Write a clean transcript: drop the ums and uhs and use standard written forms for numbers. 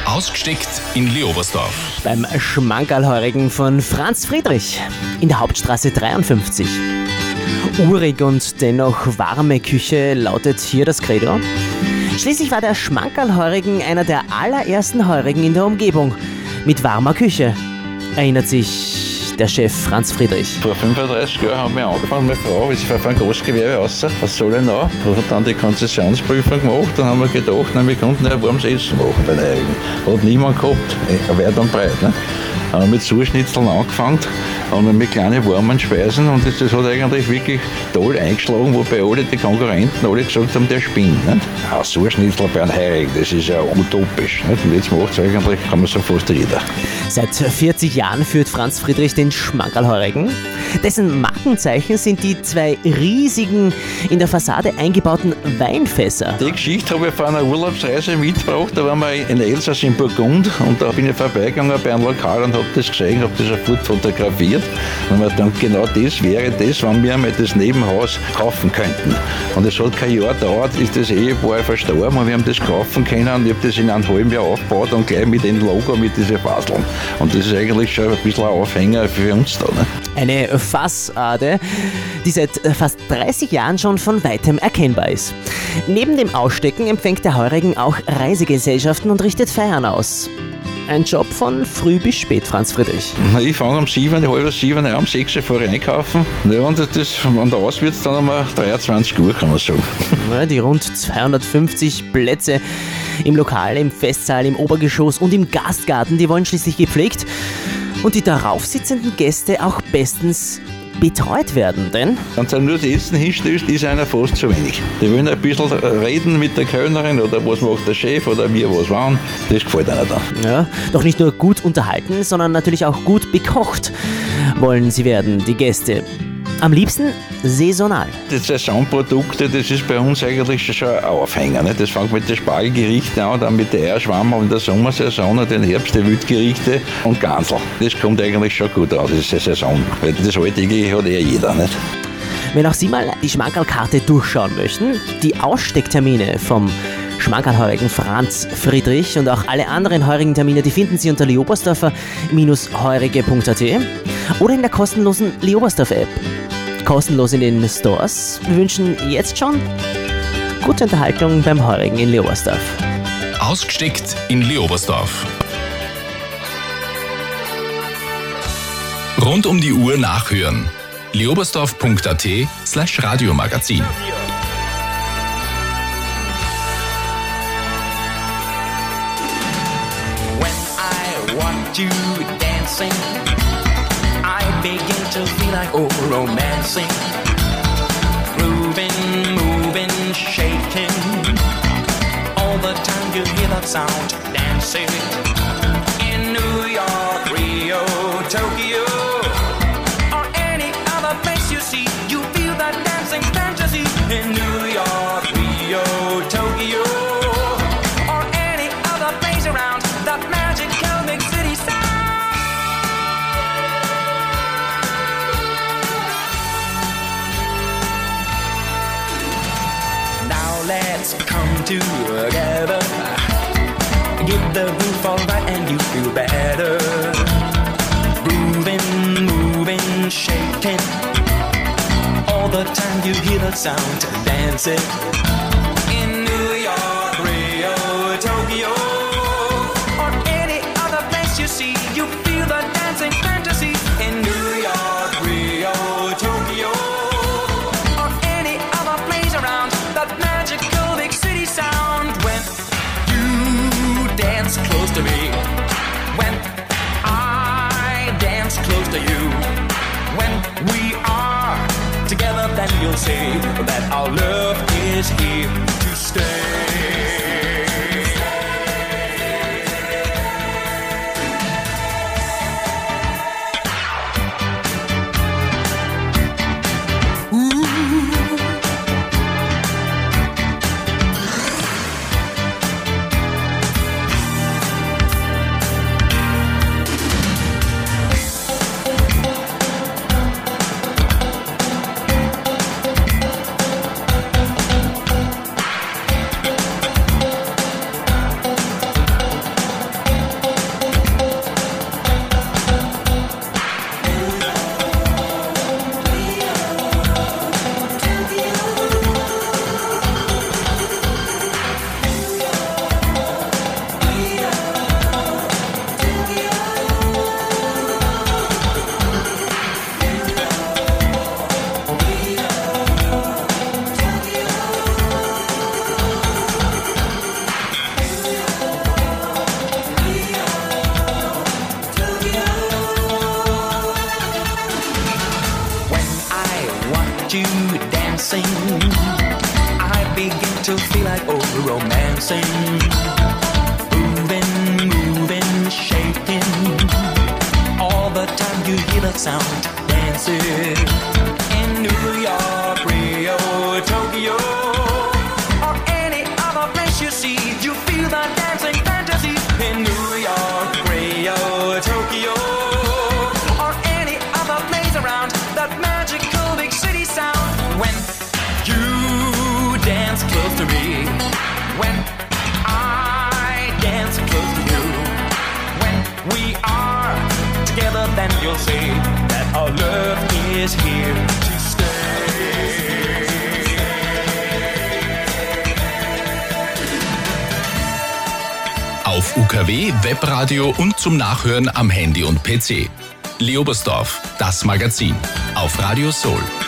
Ausgesteckt in Leobersdorf. Beim Schmankerlheurigen von Franz Friedrich in der Hauptstraße 53. Urig und dennoch warme Küche lautet hier das Credo. Schließlich war der Schmankerlheurigen einer der allerersten Heurigen in der Umgebung mit warmer Küche, erinnert sich der Chef Franz Friedrich. Vor 35 Jahren haben wir angefangen, meine Frau ist von einem Großgewerbe raus, aus Sollenau, hat dann die Konzessionsprüfung gemacht, dann haben wir gedacht, wir könnten ein warmes Essen machen bei den Heurigen. Hat niemand gehabt, weit und breit. Ne? Haben wir mit Zuschnitzeln angefangen und mit kleinen warmen Speisen und das hat eigentlich wirklich toll eingeschlagen, wobei alle die Konkurrenten alle gesagt haben, der spinnt. Nicht? Ein Zuschnitzel bei einem Heurigen, das ist ja utopisch. Nicht? Und jetzt macht es eigentlich, kann man so fast jeder. Seit 40 Jahren führt Franz Friedrich den Schmankerlheurigen. Dessen Markenzeichen sind die zwei riesigen, in der Fassade eingebauten Weinfässer. Die Geschichte habe ich von einer Urlaubsreise mitgebracht. Da waren wir in Elsass in Burgund und da bin ich vorbeigegangen bei einem Lokal und habe das gesehen, habe das sofort fotografiert. Und mir gedacht, genau das wäre das, wenn wir einmal das Nebenhaus kaufen könnten. Und es hat kein Jahr gedauert, ist das Ehepaar verstorben und wir haben das kaufen können und ich habe das in einem halben Jahr aufgebaut und gleich mit dem Logo, mit diesen Faseln. Und das ist eigentlich schon ein bisschen ein Aufhänger für uns da. Ne? Eine Fassade, die seit fast 30 Jahren schon von weitem erkennbar ist. Neben dem Ausstecken empfängt der Heurigen auch Reisegesellschaften und richtet Feiern aus. Ein Job von früh bis spät, Franz Friedrich. Ich fange um 7, halb 7 an, um 6 Uhr vor einkaufen. Ja, und aus wird es dann um 23 Uhr, kann man sagen. Ja, die rund 250 Plätze im Lokal, im Festsaal, im Obergeschoss und im Gastgarten, die wollen schließlich gepflegt und die darauf sitzenden Gäste auch bestens betreut werden, denn wenn du nur das Essen hinstellst, ist einer fast zu wenig. Die wollen ein bisschen reden mit der Kellnerin oder was macht der Chef oder wir was wollen. Das gefällt einer dann. Ja, doch nicht nur gut unterhalten, sondern natürlich auch gut bekocht wollen sie werden, die Gäste. Am liebsten saisonal. Die Saisonprodukte, das ist bei uns eigentlich schon ein Aufhänger. Ne? Das fängt mit den Spargelgerichten an, dann mit den Eierschwammerl in der Sommersaison und den Herbst die Wildgerichte und Gansel. Das kommt eigentlich schon gut aus, diese Saison. Weil das Heutige hat jeder. Nicht? Wenn auch Sie mal die Schmankerlkarte durchschauen möchten, die Ausstecktermine vom Schmankerlheurigen Franz Friedrich und auch alle anderen heurigen Termine, die finden Sie unter leobersdorfer-heurige.at oder in der kostenlosen Leobersdorf-App. Kostenlos in den Stores. Wir wünschen jetzt schon gute Unterhaltung beim Heurigen in Leobersdorf. Ausgesteckt in Leobersdorf. Rund um die Uhr nachhören. leobersdorf.at/Radiomagazin. When I watch you dancing, I begin to feel like romancing. Grooving, moving, shaking. All the time you hear that sound, dancing. In New York, Rio, Tokyo, or any other place you see, you feel that dancing fantasy. In New York, Rio, Tokyo, or any other place around, that magical big city sound. Let's come together. Give the groove all right and you feel better. Grooving, moving, shaking. All the time you hear the sound dancing. In New York, Rio, Tokyo, or any other place you see, you feel the dancing fantasy. In New York, Rio, Tokyo, or any other place around, that magical big city sound. When you dance close to me, when I dance close to you, when we are together, then you'll see that our love is here to stay. like old romancing. Moving, shaking. All the time you hear that sound, dancing. In New York, Rio, Tokyo, or any other place you see, you feel that dancing fantasy. In New York, Rio, Tokyo, or any other place around that magical big city sound. When you dance close to me, when I dance close to you, when we are together, then you'll see that our love is here to stay. Auf UKW, Webradio und zum Nachhören am Handy und PC. Leobersdorf, das Magazin. Auf Radio Soul.